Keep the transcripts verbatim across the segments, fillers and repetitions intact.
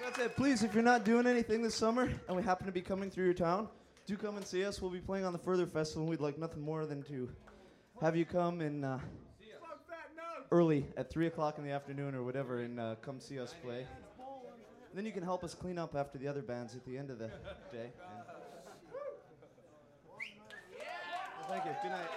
That's it. Please, if you're not doing anything this summer and we happen to be coming through your town, do come and see us. We'll be playing on the Further Festival, and we'd like nothing more than to have you come in uh, early at three o'clock in the afternoon or whatever and uh, come see us play. And then you can help us clean up after the other bands at the end of the day. And well, thank you. Good night.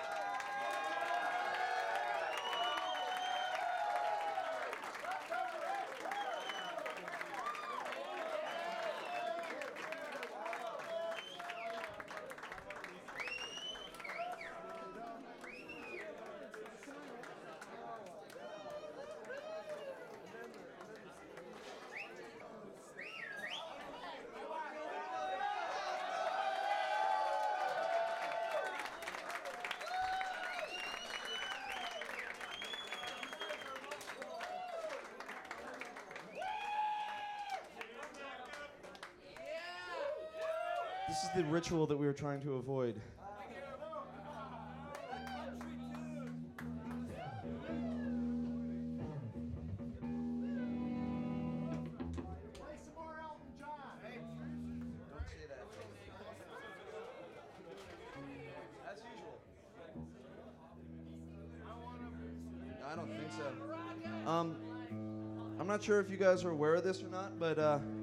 This is the ritual that we were trying to avoid. As usual. I don't think so. Um, I'm not sure if you guys are aware of this or not, but uh,